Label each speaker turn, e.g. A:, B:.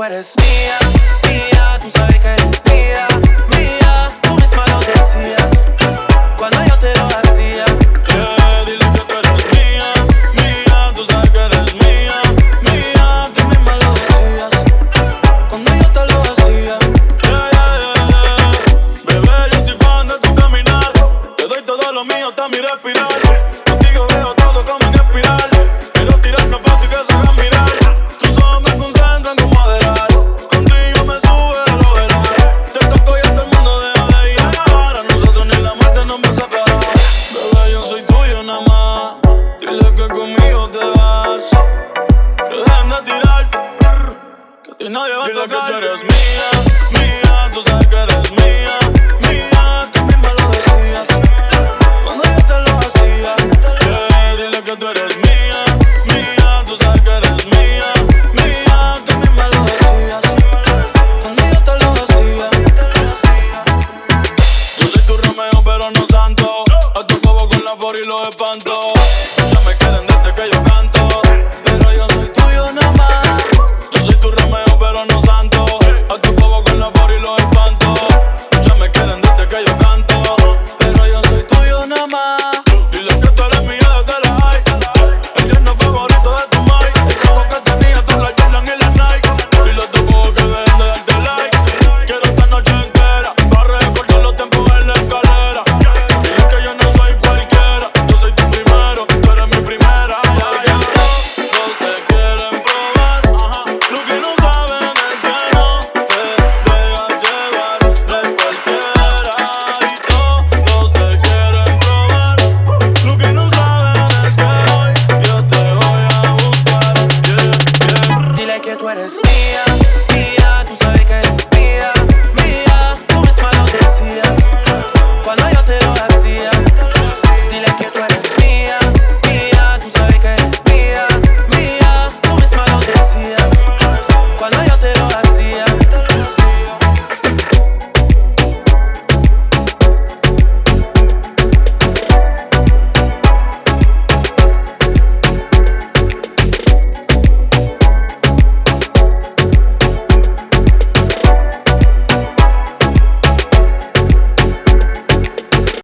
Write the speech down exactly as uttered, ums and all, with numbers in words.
A: tú eres mía, mía, tú sabes que eres mía, mía, tú misma lo decías cuando yo te lo hacía.
B: Yeah, dile que tú eres mía, mía, tú sabes que eres mía, mía, tú misma lo decías cuando yo te lo hacía. Yeah, yeah, yeah, yeah. Bebé, yo soy fan de tu caminar, te doy todo lo mío hasta mi respirar. Contigo veo todo como en espiral, quiero tirarnos fotos y que se hagan mirar. Tus ojos me concentran como adelar, contigo me sube el overall. Te toco y hasta el mundo deja de llegar, a nosotros ni la muerte nos va a separar. Bebé, yo soy tuyo nada más, dile que conmigo te vas, que dejen de tirarte, que a ti nadie va a tocar. Dile que tú eres mía, mía, tú sabes que eres mía, mía, tú misma lo decías cuando yo te lo hacía. Yeah, dile que tú eres mía, mía, tú sabes que eres mía, mía, tú misma lo decías cuando yo te lo hacía. Yo soy tu Romeo pero no santo, a tu bobo con la for y los espanto. Ya me queden desde que yo